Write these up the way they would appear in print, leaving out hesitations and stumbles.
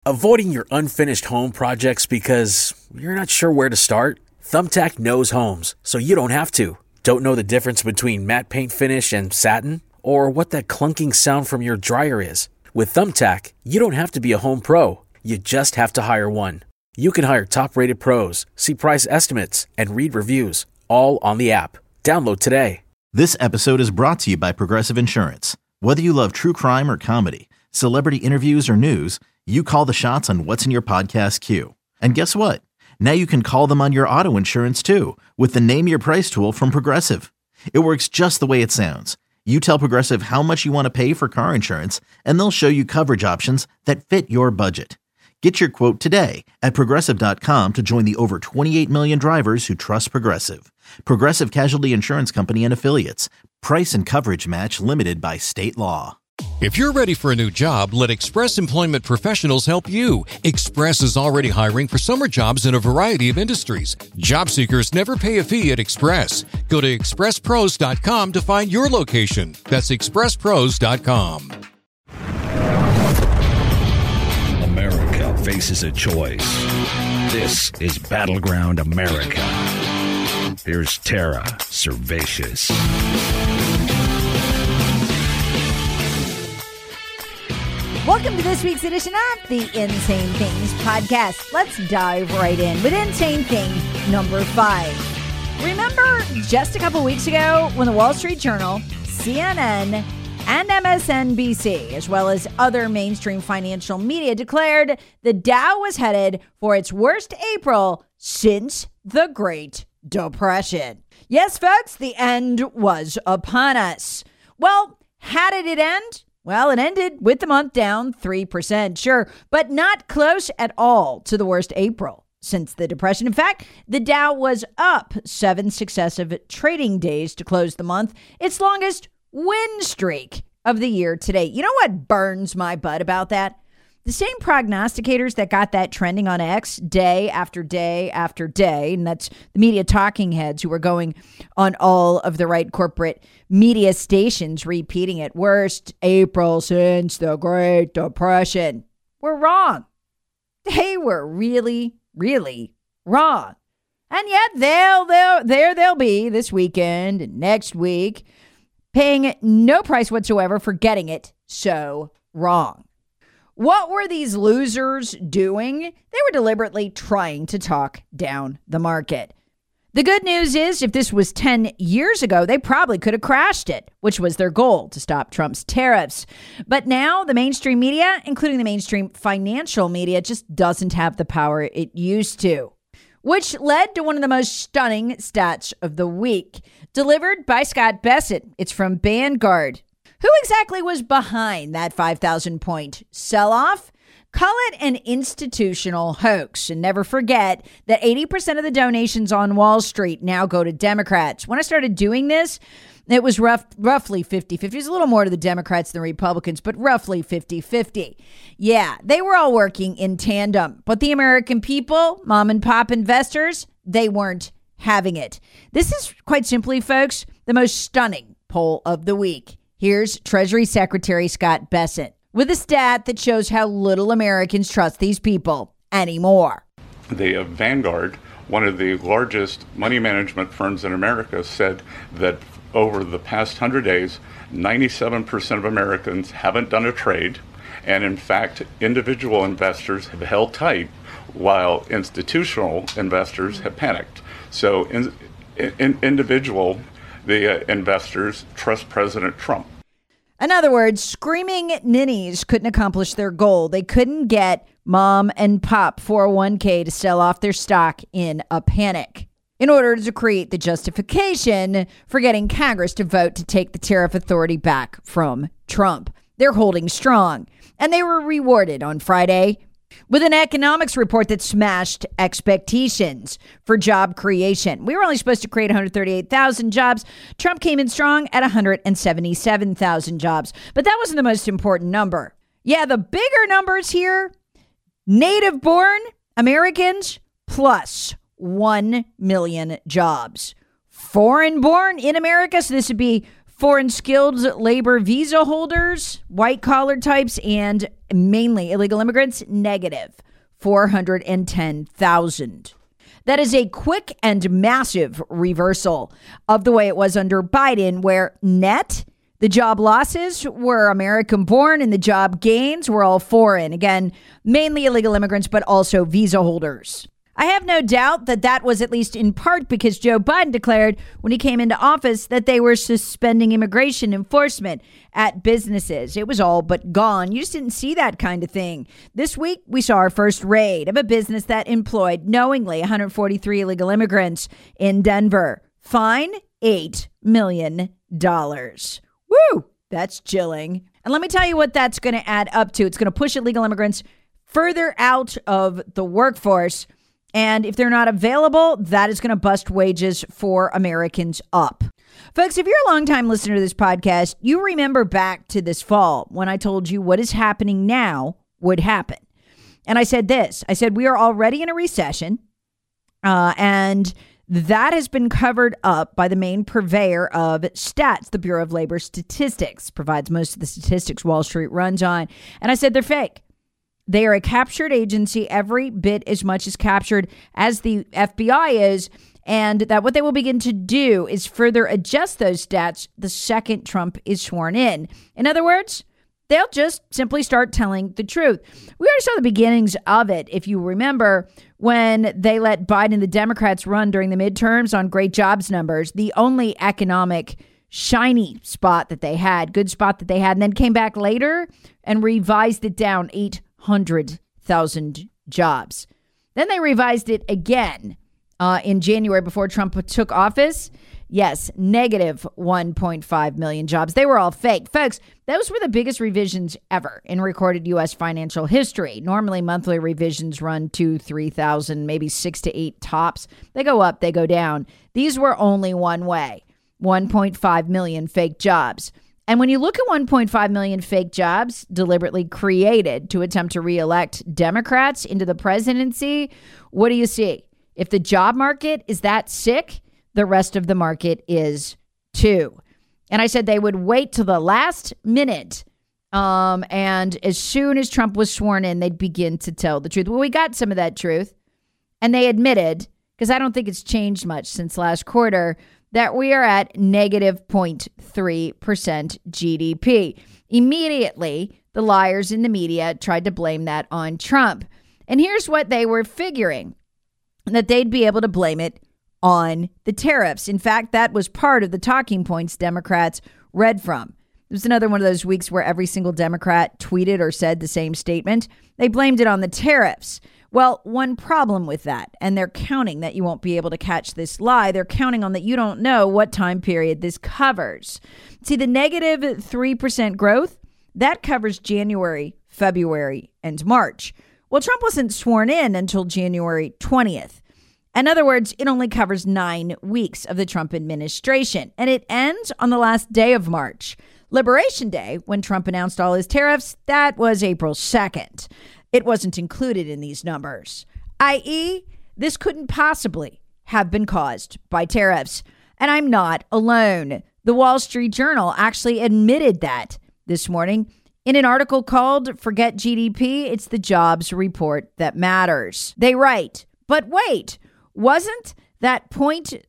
Avoiding your unfinished home projects because you're not sure where to start? Thumbtack knows homes, so you don't have to. Don't know the difference between matte paint finish and satin? Or what that clunking sound from your dryer is? With Thumbtack, you don't have to be a home pro. You just have to hire one. You can hire top-rated pros, see price estimates, and read reviews, all on the app. Download today. This episode is brought to you by Progressive Insurance. Whether you love true crime or comedy, celebrity interviews or news, you call the shots on what's in your podcast queue. And guess what? Now you can call them on your auto insurance too with the Name Your Price tool from Progressive. It works just the way it sounds. You tell Progressive how much you want to pay for car insurance, and they'll show you coverage options that fit your budget. Get your quote today at Progressive.com to join the over 28 million drivers who trust Progressive. Progressive Casualty Insurance Company and Affiliates. Price and coverage match limited by state law. If you're ready for a new job, let Express Employment Professionals help you. Express is already hiring for summer jobs in a variety of industries. Job seekers never pay a fee at Express. Go to expresspros.com to find your location. That's expresspros.com. America faces a choice. This is Battleground America. Here's Tara Servatius. Welcome to this week's edition of the Insane Things podcast. Let's dive right in with Insane Thing number 5. Remember just a couple weeks ago when the Wall Street Journal, CNN, and MSNBC, as well as other mainstream financial media, declared the Dow was headed for its worst April since the Great Depression. Yes, folks, the end was upon us. Well, how did it end? Well, it ended with the month down 3%, sure, but not close at all to the worst April since the Depression. In fact, the Dow was up 7 successive trading days to close the month, its longest win streak of the year to date. You know what burns my butt about that? The same prognosticators that got that trending on X day after day after day, and that's the media talking heads who were going on all of the right corporate media stations repeating it, worst April since the Great Depression, were wrong. They were really, really wrong. And yet they'll be this weekend and next week paying no price whatsoever for getting it so wrong. What were these losers doing? They were deliberately trying to talk down the market. The good news is, if this was 10 years ago, they probably could have crashed it, which was their goal, to stop Trump's tariffs. But now the mainstream media, including the mainstream financial media, just doesn't have the power it used to, which led to one of the most stunning stats of the week, delivered by Scott Bessent. It's from Vanguard. Who exactly was behind that 5,000-point sell-off? Call it an institutional hoax. And never forget that 80% of the donations on Wall Street now go to Democrats. When I started doing this, it was roughly 50-50. It was a little more to the Democrats than Republicans, but roughly 50-50. Yeah, they were all working in tandem. But the American people, mom and pop investors, they weren't having it. This is, quite simply, folks, the most stunning poll of the week. Here's Treasury Secretary Scott Bessent with a stat that shows how little Americans trust these people anymore. The Vanguard, one of the largest money management firms in America, said that over the past 100 days, 97% of Americans haven't done a trade. And in fact, individual investors have held tight while institutional investors have panicked. So individual investors trust President Trump. In other words, screaming ninnies couldn't accomplish their goal. They couldn't get mom and pop 401k to sell off their stock in a panic in order to create the justification for getting Congress to vote to take the tariff authority back from Trump. They're holding strong, and they were rewarded on Friday with an economics report that smashed expectations for job creation. We were only supposed to create 138,000 jobs. Trump came in strong at 177,000 jobs. But that wasn't the most important number. Yeah, the bigger numbers here, native-born Americans plus 1 million jobs. Foreign-born in America, so this would be foreign skilled labor visa holders, white-collar types, and mainly illegal immigrants, negative 410,000. That is a quick and massive reversal of the way it was under Biden, where net the job losses were American born and the job gains were all foreign. Again, mainly illegal immigrants, but also visa holders. I have no doubt that that was at least in part because Joe Biden declared when he came into office that they were suspending immigration enforcement at businesses. It was all but gone. You just didn't see that kind of thing. This week, we saw our first raid of a business that employed knowingly 143 illegal immigrants in Denver. Fine, $8 million. Woo! That's chilling. And let me tell you what that's going to add up to. It's going to push illegal immigrants further out of the workforce. And if they're not available, that is going to bust wages for Americans up. Folks, if you're a longtime listener to this podcast, you remember back to this fall when I told you what is happening now would happen. And I said this. I said we are already in a recession, and that has been covered up by the main purveyor of stats. The Bureau of Labor Statistics provides most of the statistics Wall Street runs on. And I said they're fake. They are a captured agency every bit as much as captured as the FBI is, and that what they will begin to do is further adjust those stats the second Trump is sworn in. In other words, they'll just simply start telling the truth. We already saw the beginnings of it, if you remember, when they let Biden and the Democrats run during the midterms on great jobs numbers, the only economic shiny spot that they had, good spot that they had, and then came back later and revised it down 800,000 jobs. Then they revised it again in January before Trump took office. Yes, negative 1.5 million jobs. They were all fake. Folks, those were the biggest revisions ever in recorded U.S. financial history. Normally, monthly revisions run 2,000, 3,000, maybe 6 to 8 tops. They go up, they go down. These were only one way, 1.5 million fake jobs. And when you look at 1.5 million fake jobs deliberately created to attempt to reelect Democrats into the presidency, what do you see? If the job market is that sick, the rest of the market is too. And I said they would wait till the last minute. And as soon as Trump was sworn in, they'd begin to tell the truth. Well, we got some of that truth. And they admitted, because I don't think it's changed much since last quarter, that we are at negative 0.3% GDP. Immediately, the liars in the media tried to blame that on Trump. And here's what they were figuring, that they'd be able to blame it on the tariffs. In fact, that was part of the talking points Democrats read from. It was another one of those weeks where every single Democrat tweeted or said the same statement. They blamed it on the tariffs. Well, one problem with that, and they're counting that you won't be able to catch this lie. They're counting on that you don't know what time period this covers. See, the negative 3% growth, that covers January, February, and March. Well, Trump wasn't sworn in until January 20th. In other words, it only covers 9 weeks of the Trump administration, and it ends on the last day of March. Liberation Day, when Trump announced all his tariffs, that was April 2nd. It wasn't included in these numbers, i.e., this couldn't possibly have been caused by tariffs. And I'm not alone. The Wall Street Journal actually admitted that this morning in an article called Forget GDP, It's the Jobs Report That Matters. They write, but wait, wasn't that 0.3%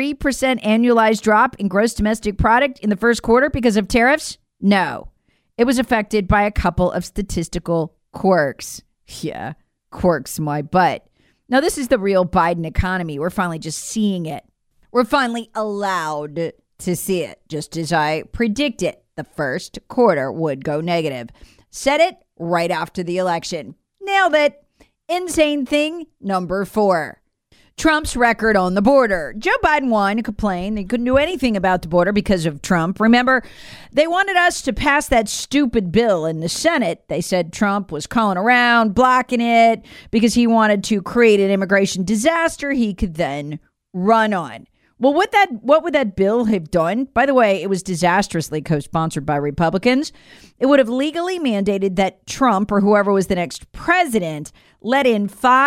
annualized drop in gross domestic product in the first quarter because of tariffs? No, it was affected by a couple of statistical quirks. Yeah, quirks my butt. Now, this is the real Biden economy. We're finally just seeing it. We're finally allowed to see it, just as I predicted. The first quarter would go negative. Said it right after the election. Nailed it. Insane thing number 4. Trump's record on the border. Joe Biden won and complained they couldn't do anything about the border because of Trump. Remember, they wanted us to pass that stupid bill in the Senate. They said Trump was calling around, blocking it because he wanted to create an immigration disaster he could then run on. Well, what would that bill have done? By the way, it was disastrously co-sponsored by Republicans. It would have legally mandated that Trump or whoever was the next president let in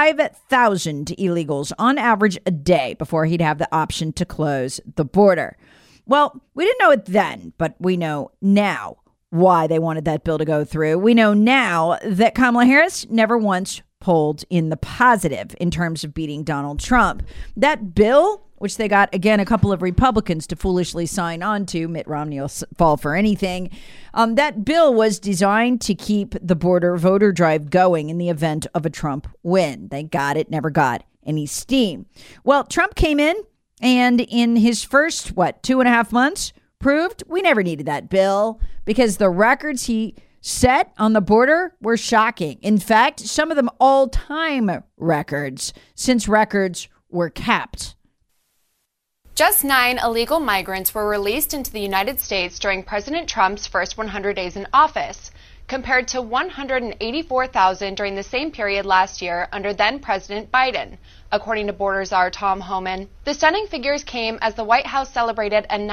5,000 illegals on average a day before he'd have the option to close the border. Well, we didn't know it then, but we know now. why they wanted that bill to go through. We know now that Kamala Harris never once polled in the positive in terms of beating Donald Trump. That bill, which they got, again, a couple of Republicans to foolishly sign on to, Mitt Romney will fall for anything. That bill was designed to keep the border voter drive going in the event of a Trump win. They got it, never got any steam. Well, Trump came in and in his first, 2.5 months, proved we never needed that bill because the records he set on the border were shocking. In fact, some of them all-time records, since records were kept. Just 9 illegal migrants were released into the United States during President Trump's first 100 days in office, compared to 184,000 during the same period last year under then-President Biden, according to border czar Tom Homan. The stunning figures came as the White House celebrated a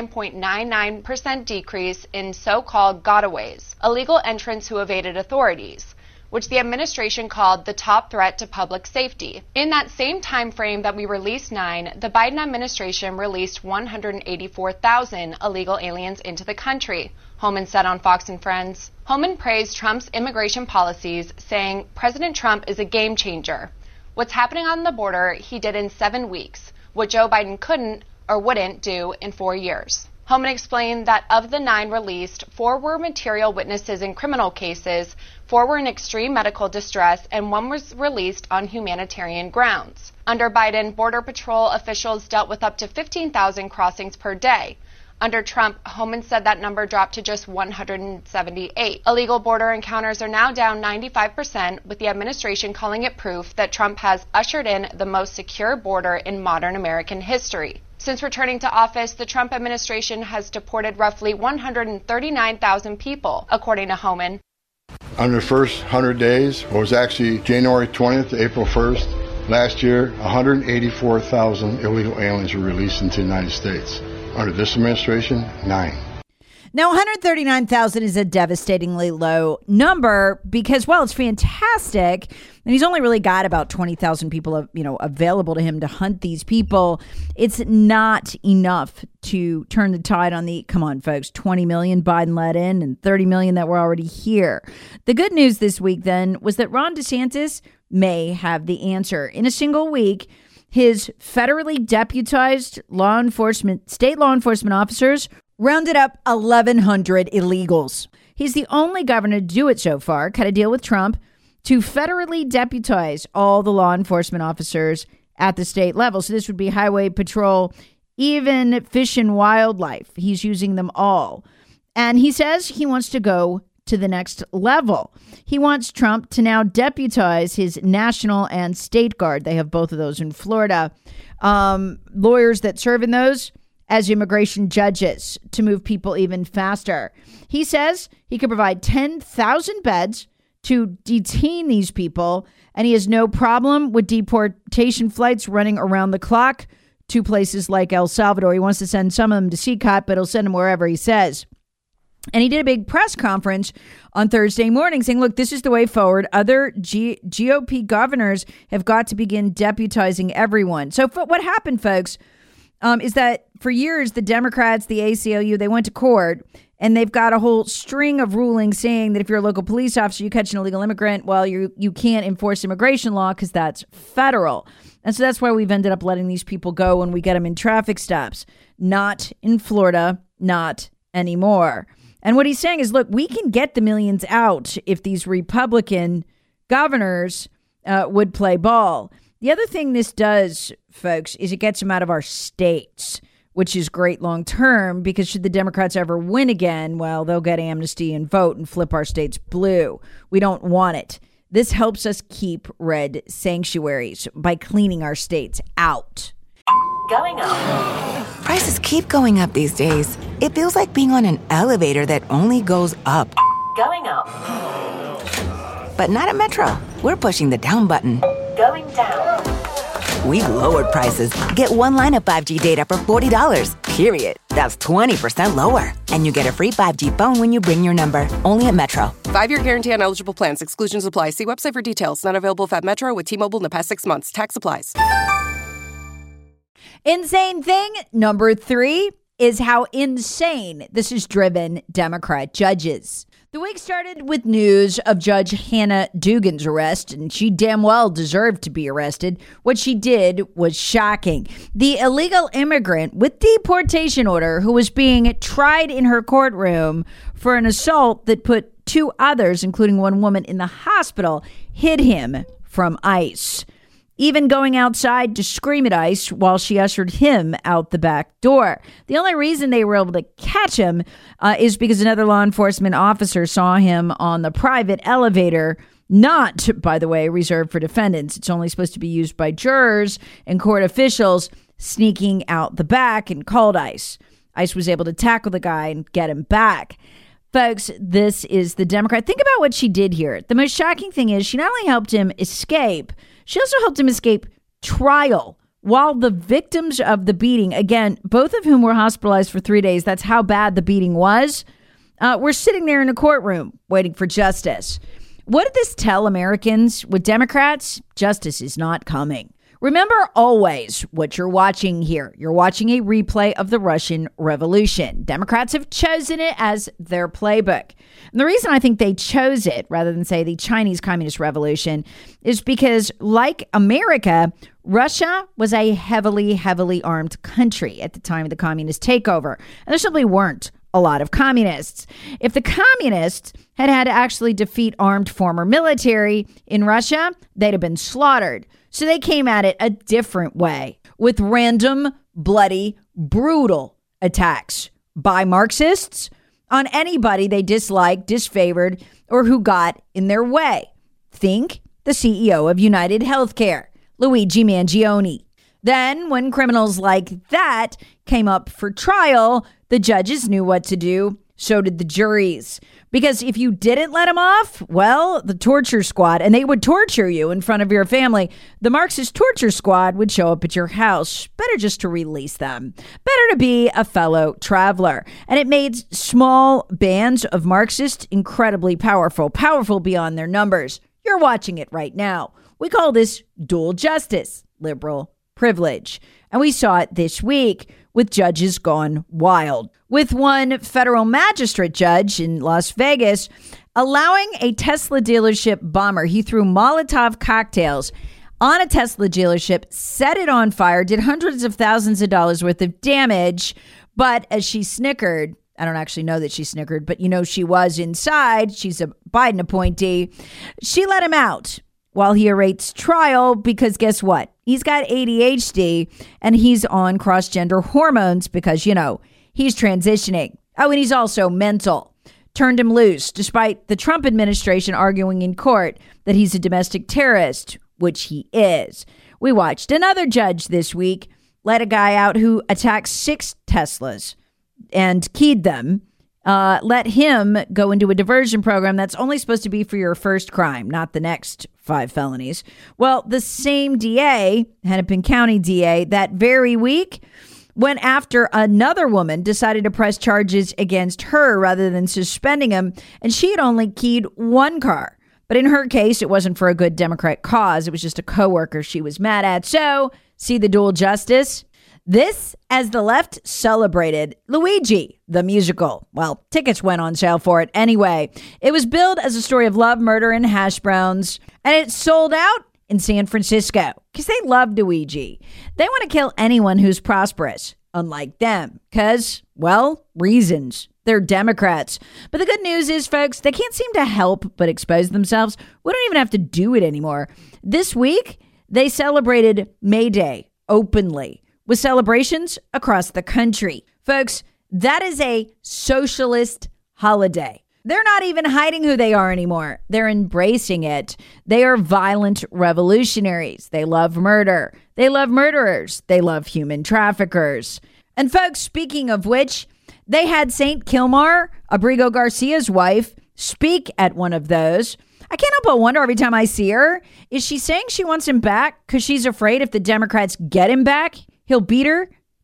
99.99% decrease in so-called gotaways, illegal entrants who evaded authorities, which the administration called the top threat to public safety. In that same time frame that we released 9, the Biden administration released 184,000 illegal aliens into the country, Homan said on Fox and Friends. Homan praised Trump's immigration policies, saying President Trump is a game changer. What's happening on the border, he did in 7 weeks, what Joe Biden couldn't or wouldn't do in 4 years. Homan explained that of the 9 released, 4 were material witnesses in criminal cases, 4 were in extreme medical distress, and 1 was released on humanitarian grounds. Under Biden, Border Patrol officials dealt with up to 15,000 crossings per day. Under Trump, Homan said that number dropped to just 178. Illegal border encounters are now down 95%, with the administration calling it proof that Trump has ushered in the most secure border in modern American history. Since returning to office, the Trump administration has deported roughly 139,000 people, according to Homan. Under the first 100 days, what was actually January 20th to April 1st, last year, 184,000 illegal aliens were released into the United States. Under this administration, 9. Now, 139,000 is a devastatingly low number because, well, it's fantastic. And he's only really got about 20,000 people, available to him to hunt these people. It's not enough to turn the tide on the, come on, folks, 20 million Biden let in and 30 million that were already here. The good news this week, then, was that Ron DeSantis may have the answer. In a single week, his federally deputized state law enforcement officers rounded up 1,100 illegals. He's the only governor to do it so far, cut a deal with Trump, to federally deputize all the law enforcement officers at the state level. So this would be Highway Patrol, even Fish and Wildlife. He's using them all. And he says he wants to go to the next level. He wants Trump to now deputize his National and State Guard. They have both of those in Florida. Lawyers that serve in those as immigration judges to move people even faster. He says he could provide 10,000 beds to detain these people, and he has no problem with deportation flights running around the clock to places like El Salvador. He wants to send some of them to CCOT, but he'll send them wherever he says. And he did a big press conference on Thursday morning saying, look, this is the way forward. Other GOP governors have got to begin deputizing everyone. So what happened, folks, is that for years, the Democrats, the ACLU, they went to court and they've got a whole string of rulings saying that if you're a local police officer, you catch an illegal immigrant, well, you can't enforce immigration law because that's federal. And so that's why we've ended up letting these people go when we get them in traffic stops. Not in Florida, not anymore. And what he's saying is, look, we can get the millions out if these Republican governors would play ball. The other thing this does, folks, is it gets them out of our states, which is great long term, because should the Democrats ever win again, well, they'll get amnesty and vote and flip our states blue. We don't want it. This helps us keep red sanctuaries by cleaning our states out. Going up. Prices keep going up these days. It feels like being on an elevator that only goes up. Going up. But not at Metro. We're pushing the down button. Going down. We've lowered prices. Get one line of 5G data for $40, period. That's 20% lower. And you get a free 5G phone when you bring your number. Only at Metro. 5-year guarantee on eligible plans. Exclusions apply. See website for details. Not available at Metro with T-Mobile in the past 6 months. Tax applies. Insane thing number 3 is how insane this has driven Democrat judges. The week started with news of Judge Hannah Dugan's arrest, and she damn well deserved to be arrested. What she did was shocking. The illegal immigrant with deportation order who was being tried in her courtroom for an assault that put 2 others, including one woman, in the hospital, hid him from ICE. Even going outside to scream at ICE while she ushered him out the back door. The only reason they were able to catch him is because another law enforcement officer saw him on the private elevator, not, by the way, reserved for defendants. It's only supposed to be used by jurors and court officials, sneaking out the back, and called ICE. ICE was able to tackle the guy and get him back. Folks, this is the Democrat. Think about what she did here. The most shocking thing is she not only helped him escape, she also helped him escape trial while the victims of the beating, again, both of whom were hospitalized for 3 days, that's how bad the beating was, were sitting there in a courtroom waiting for justice. What did this tell Americans? With Democrats, justice is not coming. Remember always what you're watching here. You're watching a replay of the Russian Revolution. Democrats have chosen it as their playbook. And the reason I think they chose it rather than, say, the Chinese Communist Revolution is because, like America, Russia was a heavily, heavily armed country at the time of the communist takeover. And there simply weren't a lot of communists. If the communists had to actually defeat armed former military in Russia, they'd have been slaughtered. So they came at it a different way, with random, bloody, brutal attacks by Marxists on anybody they disliked, disfavored, or who got in their way. Think the CEO of United Healthcare, Luigi Mangione. Then, when criminals like that came up for trial, the judges knew what to do. So did the juries. Because if you didn't let them off, well, the torture squad, and they would torture you in front of your family, the Marxist torture squad would show up at your house. Better just to release them. Better to be a fellow traveler. And it made small bands of Marxists incredibly powerful. Powerful beyond their numbers. You're watching it right now. We call this dual justice, liberal privilege. And we saw it this week with judges gone wild. With one federal magistrate judge in Las Vegas allowing a Tesla dealership bomber. He threw Molotov cocktails on a Tesla dealership, set it on fire, did hundreds of thousands of dollars worth of damage. But as she snickered, I don't actually know that she snickered, but you know she was inside. She's a Biden appointee. She let him out while he awaits trial because guess what? He's got ADHD and he's on cross-gender hormones because, you know, he's transitioning. Oh, and he's also mental. Turned him loose despite the Trump administration arguing in court that he's a domestic terrorist, which he is. We watched another judge this week let a guy out who attacked 6 Teslas and keyed them. Let him go into a diversion program that's only supposed to be for your first crime, not the next 5 felonies. Well, the same DA, Hennepin County DA, that very week went after another woman, decided to press charges against her rather than suspending him. And she had only keyed 1 car. But in her case, it wasn't for a good Democrat cause. It was just a coworker she was mad at. So, see the dual justice? This, as the left celebrated Luigi, the musical. Well, tickets went on sale for it anyway. It was billed as a story of love, murder, and hash browns. And it sold out in San Francisco because they love Luigi. They want to kill anyone who's prosperous, unlike them. Because, well, reasons. They're Democrats. But the good news is, folks, they can't seem to help but expose themselves. We don't even have to do it anymore. This week, they celebrated May Day openly, with celebrations across the country. Folks, that is a socialist holiday. They're not even hiding who they are anymore. They're embracing it. They are violent revolutionaries. They love murder. They love murderers. They love human traffickers. And folks, speaking of which, they had St. Kilmar, Abrigo Garcia's wife, speak at one of those. I can't help but wonder every time I see her, is she saying she wants him back because she's afraid if the Democrats get him back, he'll beat her?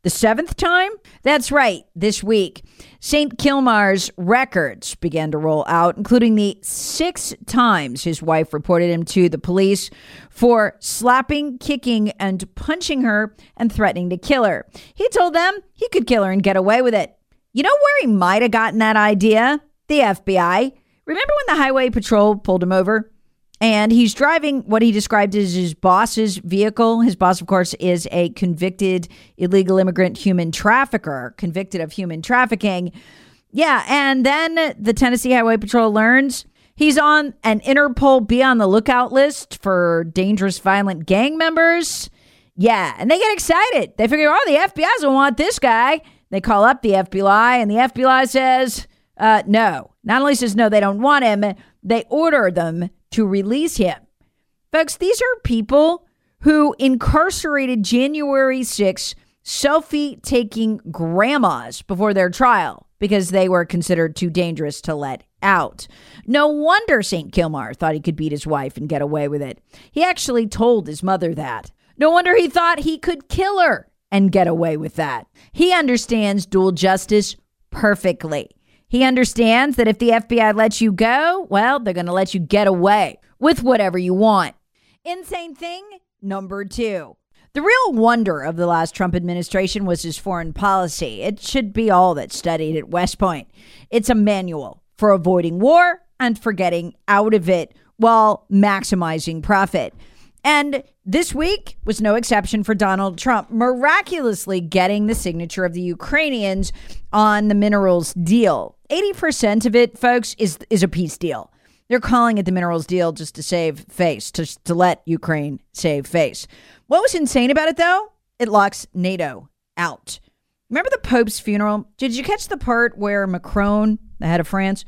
The 7th time? That's right, this week. St. Kilmar's records began to roll out, including the 6 times his wife reported him to the police for slapping, kicking, and punching her and threatening to kill her. He told them he could kill her and get away with it. You know where he might have gotten that idea? The FBI. Remember when the highway patrol pulled him over? And he's driving what he described as his boss's vehicle. His boss, of course, is a convicted illegal immigrant human trafficker, convicted of human trafficking. Yeah, and then the Tennessee Highway Patrol learns he's on an Interpol be on the lookout list for dangerous, violent gang members. Yeah, and they get excited. They figure, oh, the FBI doesn't want this guy. They call up the FBI, and the FBI says, no. Not only says no, they don't want him, they order them to release him. Folks, these are people who incarcerated January 6 selfie-taking grandmas before their trial because they were considered too dangerous to let out. No wonder St. Kilmar thought he could beat his wife and get away with it. He actually told his mother that. No wonder he thought he could kill her and get away with that. He understands dual justice perfectly. He understands that if the FBI lets you go, well, they're going to let you get away with whatever you want. Insane thing number 2. The real wonder of the last Trump administration was his foreign policy. It should be all that's studied at West Point. It's a manual for avoiding war and for getting out of it while maximizing profit. And this week was no exception for Donald Trump miraculously getting the signature of the Ukrainians on the minerals deal. 80% of it, folks, is a peace deal. They're calling it the minerals deal just to save face, to let Ukraine save face. What was insane about it, though? It locks NATO out. Remember the Pope's funeral? Did you catch the part where Macron, the head of France,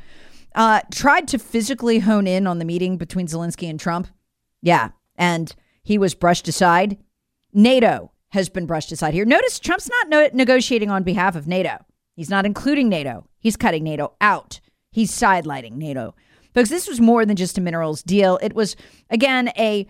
tried to physically hone in on the meeting between Zelensky and Trump? Yeah. And he was brushed aside. NATO has been brushed aside here. Notice Trump's not negotiating on behalf of NATO. He's not including NATO. He's cutting NATO out. He's sidelining NATO. Folks, this was more than just a minerals deal. It was, again, a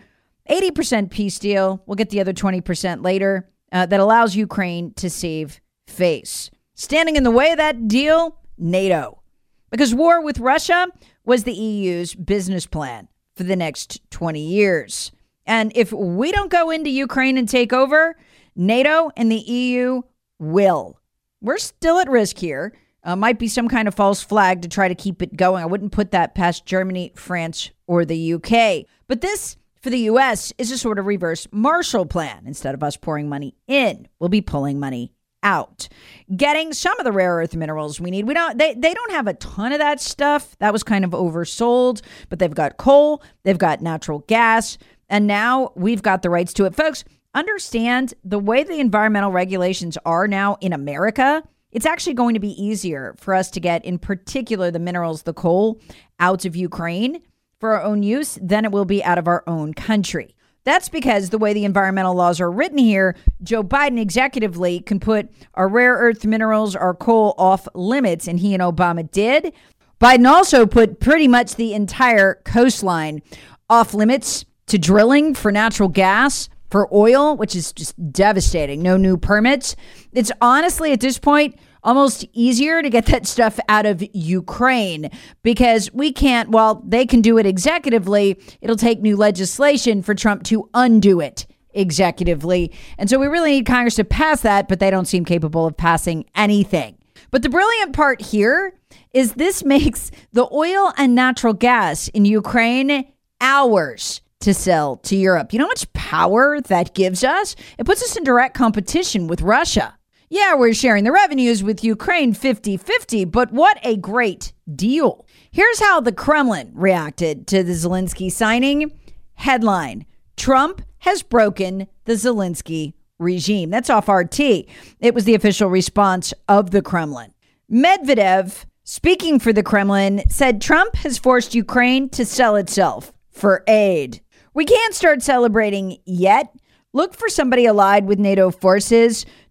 80% peace deal. We'll get the other 20% later that allows Ukraine to save face. Standing in the way of that deal, NATO. Because war with Russia was the EU's business plan for the next 20 years. And if we don't go into Ukraine and take over, NATO and the EU will. We're still at risk here. Might be some kind of false flag to try to keep it going. I wouldn't put that past Germany, France, or the UK. But this, for the U.S., is a sort of reverse Marshall Plan. Instead of us pouring money in, we'll be pulling money out. Getting some of the rare earth minerals we need. They don't have a ton of that stuff. That was kind of oversold. But they've got coal, they've got natural gas, and now we've got the rights to it. Folks, understand the way the environmental regulations are now in America. It's actually going to be easier for us to get, in particular, the minerals, the coal, out of Ukraine for our own use than it will be out of our own country. That's because the way the environmental laws are written here, Joe Biden executively can put our rare earth minerals, our coal off limits, and he and Obama did. Biden also put pretty much the entire coastline off limits to drilling for natural gas, for oil, which is just devastating. No new permits. It's honestly, at this point, almost easier to get that stuff out of Ukraine because we can't, while they can do it executively, it'll take new legislation for Trump to undo it executively. And so we really need Congress to pass that, but they don't seem capable of passing anything. But the brilliant part here is this makes the oil and natural gas in Ukraine ours to sell to Europe. You know how much power that gives us? It puts us in direct competition with Russia. Yeah, we're sharing the revenues with Ukraine 50-50, but what a great deal. Here's how the Kremlin reacted to the Zelensky signing. Headline, Trump has broken the Zelensky regime. That's off RT. It was the official response of the Kremlin. Medvedev, speaking for the Kremlin, said Trump has forced Ukraine to sell itself for aid. We can't start celebrating yet. Look for somebody allied with NATO forces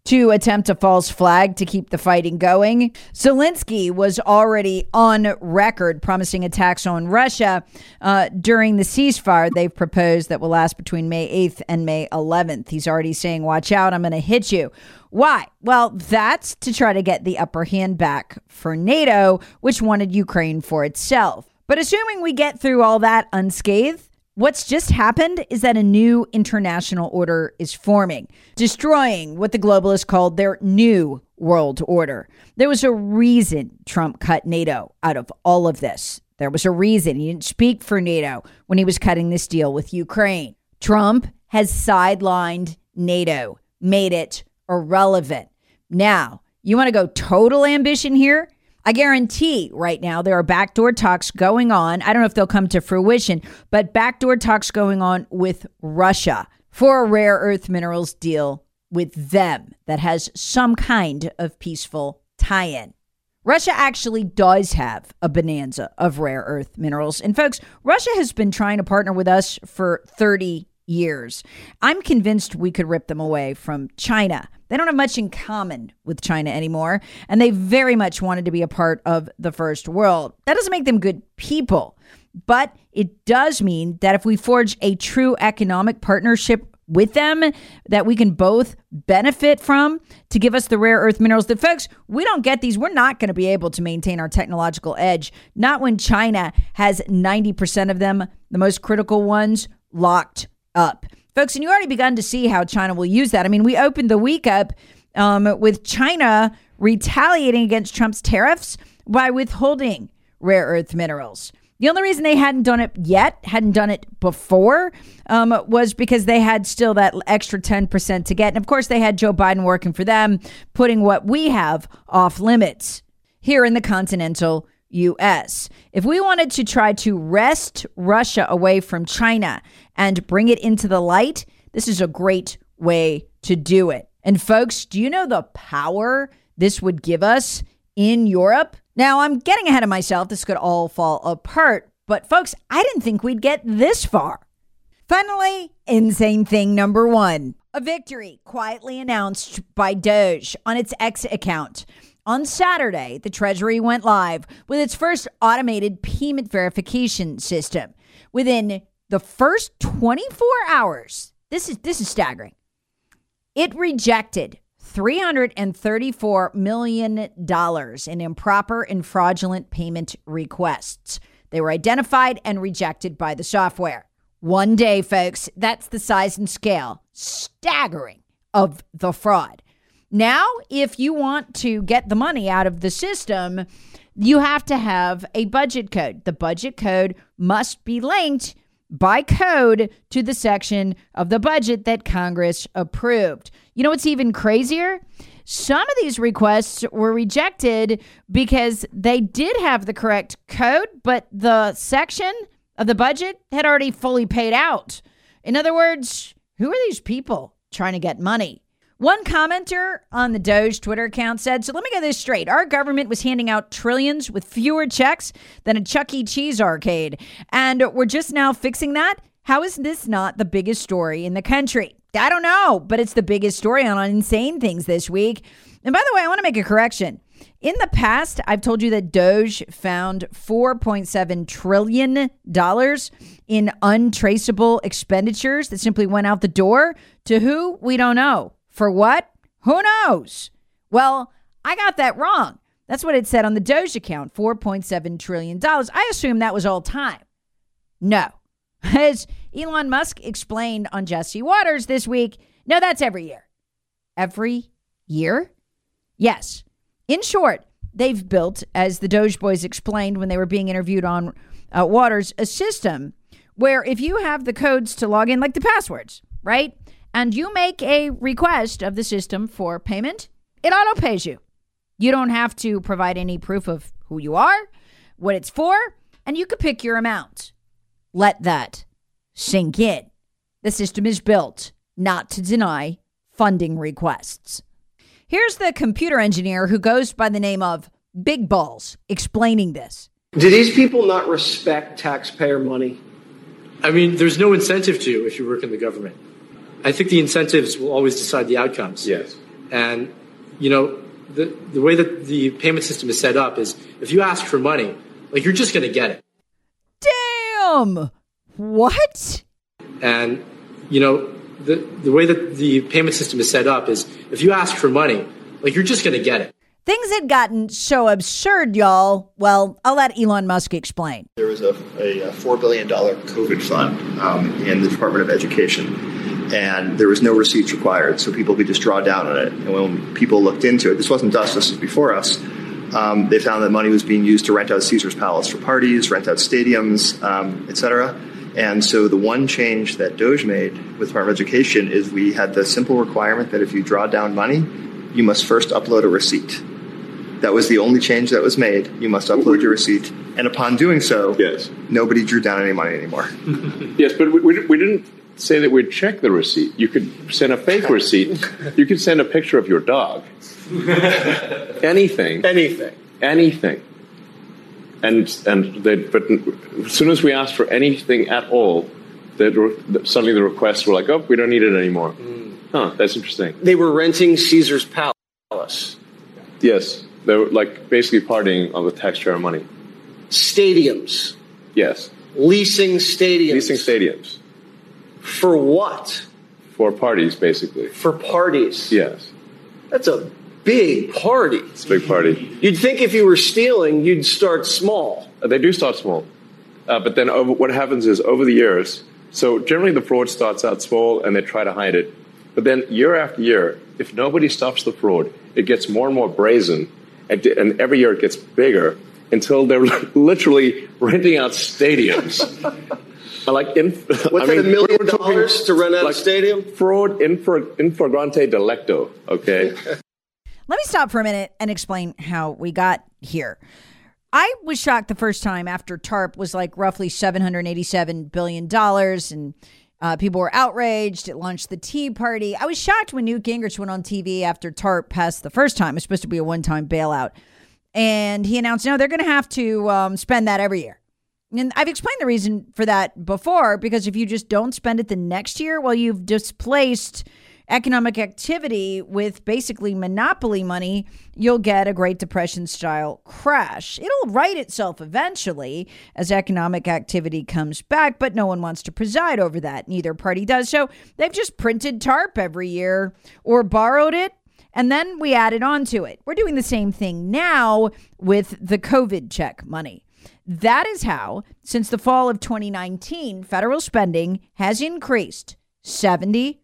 to attempt a false flag to keep the fighting going. Zelensky was already on record promising attacks on Russia during the ceasefire they've proposed that will last between May 8th and May 11th. He's already saying, watch out, I'm going to hit you. Why? Well, that's to try to get the upper hand back for NATO, which wanted Ukraine for itself. But assuming we get through all that unscathed, what's just happened is that a new international order is forming, destroying what the globalists called their new world order. There was a reason Trump cut NATO out of all of this. There was a reason he didn't speak for NATO when he was cutting this deal with Ukraine. Trump has sidelined NATO, made it irrelevant. Now, you want to go total ambition here? I guarantee right now there are backdoor talks going on. I don't know if they'll come to fruition, but backdoor talks going on with Russia for a rare earth minerals deal with them that has some kind of peaceful tie-in. Russia actually does have a bonanza of rare earth minerals. And folks, Russia has been trying to partner with us for 30 years. I'm convinced we could rip them away from China. They don't have much in common with China anymore, and they very much wanted to be a part of the first world. That doesn't make them good people, but it does mean that if we forge a true economic partnership with them that we can both benefit from to give us the rare earth minerals that, folks, we don't get these. We're not going to be able to maintain our technological edge, not when China has 90% of them, the most critical ones, locked up. Folks, and you already begun to see how China will use that. I mean, we opened the week up with China retaliating against Trump's tariffs by withholding rare earth minerals. The only reason they hadn't done it yet, hadn't done it before, was because they had still that extra 10% to get. And of course, they had Joe Biden working for them, putting what we have off limits here in the continental U.S. If we wanted to try to wrest Russia away from China and bring it into the light, this is a great way to do it. And folks, do you know the power this would give us in Europe? Now, I'm getting ahead of myself. This could all fall apart. But folks, I didn't think we'd get this far. Finally, insane thing number 1. A victory quietly announced by Doge on its X account. On Saturday, the Treasury went live with its first automated payment verification system. Within the first 24 hours, this is staggering, it rejected $334 million in improper and fraudulent payment requests. They were identified and rejected by the software. One day, folks, that's the size and scale, staggering, of the fraud. Now, if you want to get the money out of the system, you have to have a budget code. The budget code must be linked by code to the section of the budget that Congress approved. You know what's even crazier? Some of these requests were rejected because they did have the correct code, but the section of the budget had already fully paid out. In other words, who are these people trying to get money? One commenter on the Doge Twitter account said, so let me get this straight. Our government was handing out trillions with fewer checks than a Chuck E. Cheese arcade. And we're just now fixing that? How is this not the biggest story in the country? I don't know, but it's the biggest story on Insane Things this week. And by the way, I want to make a correction. In the past, I've told you that Doge found $4.7 trillion in untraceable expenditures that simply went out the door. To who? We don't know. For what? Who knows? Well, I got that wrong. That's what it said on the Doge account, $4.7 trillion. I assume that was all time. No. As Elon Musk explained on Jesse Waters this week, no, that's every year. Every year? Yes. In short, they've built, as the Doge boys explained when they were being interviewed on Waters, a system where if you have the codes to log in, like the passwords, right? And you make a request of the system for payment, it auto pays you. You don't have to provide any proof of who you are, what it's for, and you can pick your amount. Let that sink in. The system is built not to deny funding requests. Here's the computer engineer who goes by the name of Big Balls explaining this. Do these people not respect taxpayer money? I mean, there's no incentive to if you work in the government. I think the incentives will always decide the outcomes. Yes. And, the way that the payment system is set up is if you ask for money, you're just going to get it. Damn! What? And, the way that the payment system is set up is if you ask for money, you're just going to get it. Things had gotten so absurd, y'all. Well, I'll let Elon Musk explain. There was a $4 billion COVID fund in the Department of Education. And there was no receipts required, so people could just draw down on it. And when people looked into it, this wasn't us, this was before us, they found that money was being used to rent out Caesar's Palace for parties, rent out stadiums, etc. And so the one change that DOJ made with the Department of Education is we had the simple requirement that if you draw down money, you must first upload a receipt. That was the only change that was made. You must upload your receipt. And upon doing so, nobody drew down any money anymore. Yes, but we didn't say that we'd check the receipt. You could send a fake receipt. You could send a picture of your dog. Anything. And but as soon as we asked for anything at all, suddenly the requests were like, oh, we don't need it anymore. Huh, that's interesting. They were renting Caesar's Palace. Yes, they were basically partying on the taxpayer money. Stadiums. Yes. Leasing stadiums. For what? For parties, basically. For parties? Yes. That's a big party. It's a big party. You'd think if you were stealing, you'd start small. They do start small. But then what happens is over the years, so generally the fraud starts out small and they try to hide it. But then year after year, if nobody stops the fraud, it gets more and more brazen. And every year it gets bigger until they're literally renting out stadiums. What's $1 million to rent out a stadium? Fraud in flagrante delicto, okay? Let me stop for a minute and explain how we got here. I was shocked the first time after TARP was roughly $787 billion and people were outraged. It launched the Tea Party. I was shocked when Newt Gingrich went on TV after TARP passed the first time. It was supposed to be a one-time bailout. And he announced, no, they're going to have to spend that every year. And I've explained the reason for that before, because if you just don't spend it the next year, well, you've displaced economic activity with basically monopoly money, you'll get a Great Depression style crash. It'll right itself eventually as economic activity comes back, but no one wants to preside over that. Neither party does. So they've just printed TARP every year or borrowed it, and then we added on to it. We're doing the same thing now with the COVID check money. That is how, since the fall of 2019, federal spending has increased 75%.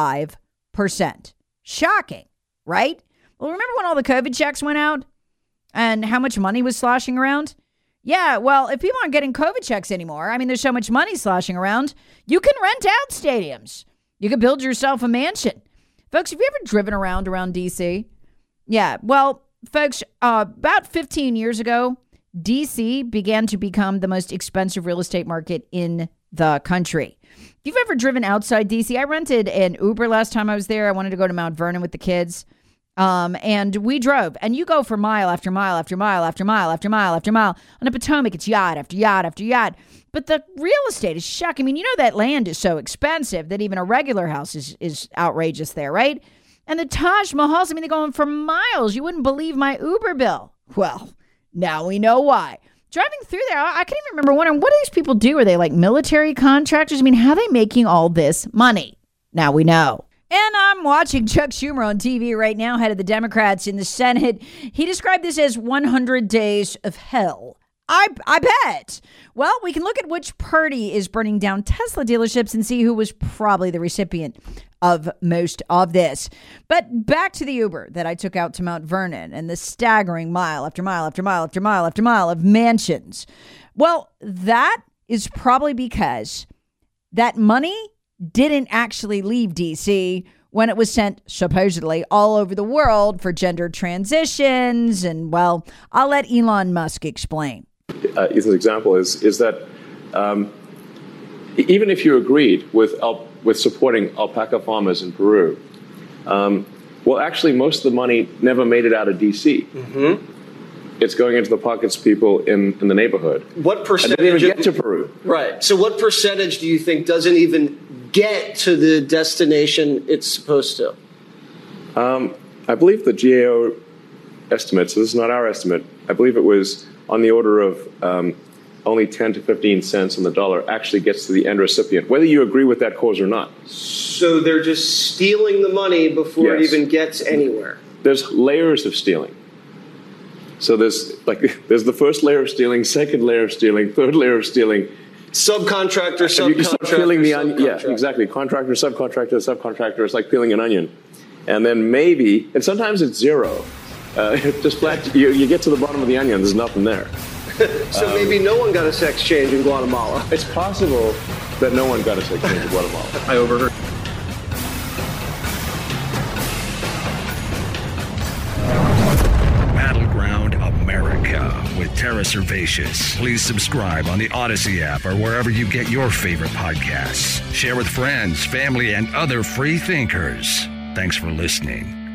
Shocking, right? Well, remember when all the COVID checks went out and how much money was sloshing around? Yeah, well, if people aren't getting COVID checks anymore, there's so much money sloshing around, you can rent out stadiums. You can build yourself a mansion. Folks, have you ever driven around D.C.? Yeah, well, folks, about 15 years ago, D.C. began to become the most expensive real estate market in the country. If you've ever driven outside D.C., I rented an Uber last time I was there. I wanted to go to Mount Vernon with the kids. And we drove. And you go for mile after mile after mile after mile after mile after mile. On the Potomac, it's yacht after yacht after yacht. But the real estate is shocking. That land is so expensive that even a regular house is outrageous there, right? And the Taj Mahals, they're going for miles. You wouldn't believe my Uber bill. Well, now we know why. Driving through there, I can't even remember wondering, what do these people do? Are they military contractors? How are they making all this money? Now we know. And I'm watching Chuck Schumer on TV right now, head of the Democrats in the Senate. He described this as 100 days of hell. I bet. Well, we can look at which party is burning down Tesla dealerships and see who was probably the recipient of most of this. But back to the Uber that I took out to Mount Vernon and the staggering mile after mile after mile after mile after mile of mansions. Well, that is probably because that money didn't actually leave D.C. when it was sent supposedly all over the world for gender transitions. And, well, I'll let Elon Musk explain. Ethan's example is that even if you agreed with supporting alpaca farmers in Peru, well, actually, most of the money never made it out of D.C. Mm-hmm. It's going into the pockets of people in the neighborhood. What percentage? And they didn't even get to Peru. Right. So what percentage do you think doesn't even get to the destination it's supposed to? I believe the GAO estimates, so this is not our estimate, I believe it was on the order of only 10 to 15 cents on the dollar actually gets to the end recipient, whether you agree with that cause or not. So they're just stealing the money before it even gets anywhere. There's layers of stealing. So there's the first layer of stealing, second layer of stealing, third layer of stealing. Subcontractor, you start peeling the onion. Yeah, exactly. Contractor, subcontractor. It's like peeling an onion. And then maybe, and sometimes it's zero. Just flat, you get to the bottom of the onion, there's nothing there. So maybe no one got a sex change in Guatemala. It's possible that no one got a sex change in Guatemala. I overheard. Battleground America with Tara Servatius. Please subscribe on the Odyssey app or wherever you get your favorite podcasts. Share with friends, family, and other free thinkers. Thanks for listening.